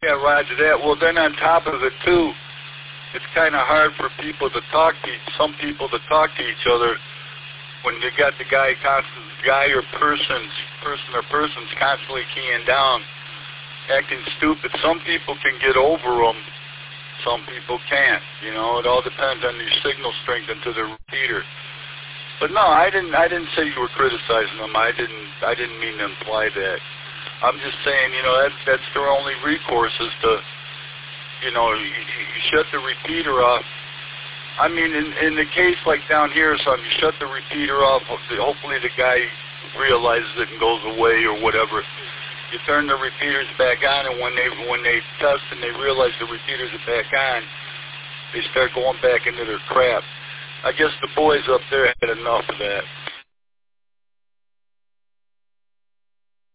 Yeah, roger that. Well, then on top of it, too, it's kind of hard for people to talk to some people to talk to each other when you got the guy or persons constantly keying down, acting stupid. Some people can get over them, some people can't. You know, it all depends on your signal strength into the repeater. But no, I didn't say you were criticizing them. I didn't mean to imply that. I'm just saying, you know, that's their only recourse is to, you know, you shut the repeater off. I mean, in the case like down here or something, you shut the repeater off. Hopefully the guy realizes it and goes away or whatever. You turn the repeaters back on, and when they test and they realize the repeaters are back on, they start going back into their crap. I guess the boys up there had enough of that.